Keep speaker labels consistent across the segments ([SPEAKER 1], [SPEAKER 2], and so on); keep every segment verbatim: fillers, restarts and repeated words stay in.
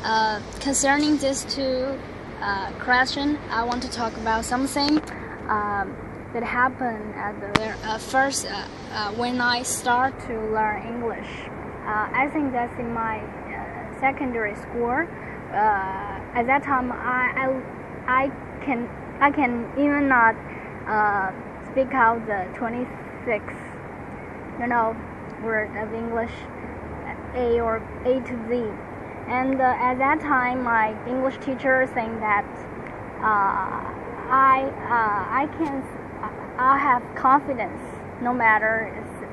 [SPEAKER 1] Uh, concerning these two uh, questions, I want to talk about something um, that happened at the uh, first uh, uh, when I start to learn English. Uh, I think that's in my uh, secondary school. Uh, at that time, I, I I can I can even not uh, speak out the twenty-six, you know, word of English, A or A to Z. And uh, at that time, my English teacher saying that uh, I uh, I can I have confidence no matter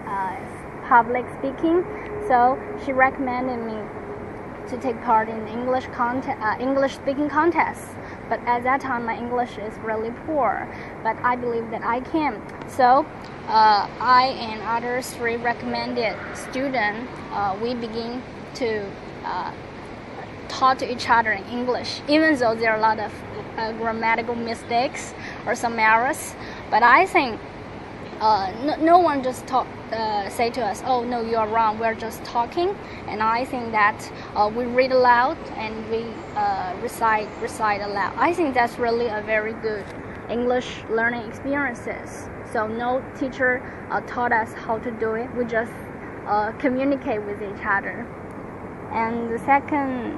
[SPEAKER 1] uh, public speaking. So she recommended me to take part in English contest, uh, English speaking contests. But at that time, my English is really poor. But I believe that I can. So uh, I and other three recommended students, uh, we begin to uh, talk to each other in English, even though there are a lot of uh, grammatical mistakes or some errors. But I think uh, no, no one just talk, uh, say to us, "Oh no, you are wrong. We're just talking." And I think that uh, we read aloud and we uh, recite recite aloud. I think that's really a very good English learning experiences. So no teacher uh, taught us how to do it. We just uh, communicate with each other. And the second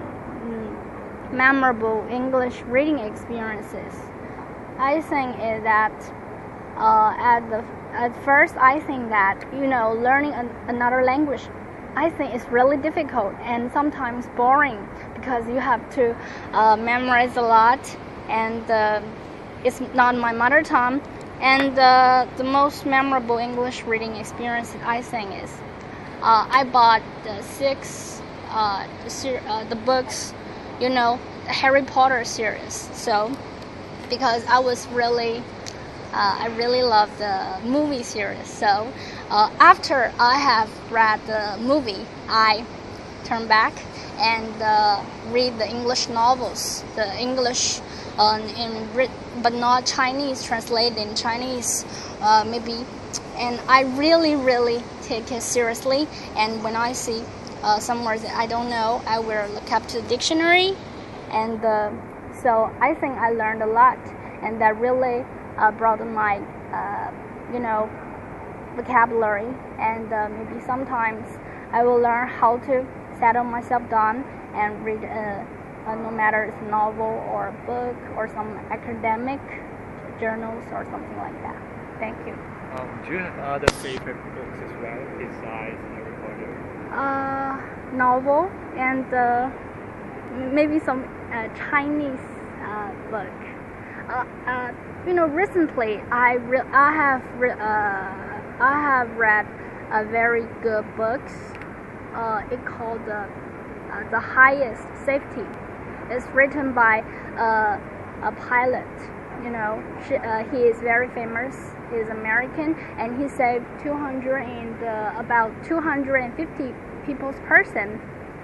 [SPEAKER 1] mm, memorable English reading experiences, I think, is that uh, at the at first I think that you know learning an, another language, I think it's really difficult and sometimes boring because you have to uh, memorize a lot, and uh, it's not my mother tongue. And uh, the most memorable English reading experience I think is uh, I bought the six uh, ser- uh, the books, you know, the Harry Potter series. So because I was really Uh, I really love the movie series. So uh, after I have read the movie, I turn back and uh, read the English novels, the English uh, in but not Chinese, translated in Chinese, uh, maybe. And I really, really take it seriously. And when I see uh, some words that I don't know, I will look up to the dictionary. And uh, so I think I learned a lot, and that really Uh, broaden my, uh, you know, vocabulary, and uh, maybe sometimes I will learn how to settle myself down and read, uh, uh, no matter it's a novel or a book or some academic journals or something like that. Thank you.
[SPEAKER 2] Um, do you have other favorite books as well besides Harry Potter?
[SPEAKER 1] Uh, novel and uh, maybe some uh, Chinese uh, book. Uh, uh, you know, recently I re- I have re- uh, I have read a very good books. Uh, it called uh, uh, The Highest Safety. It's written by uh, a pilot. You know, she, uh, he is very famous. He is American, and he saved two hundred and uh, about two hundred fifty people's person.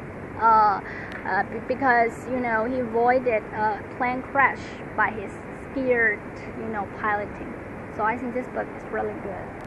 [SPEAKER 1] Uh, uh, because you know he avoided a plane crash by his scared, you know, piloting. So I think this book is really good.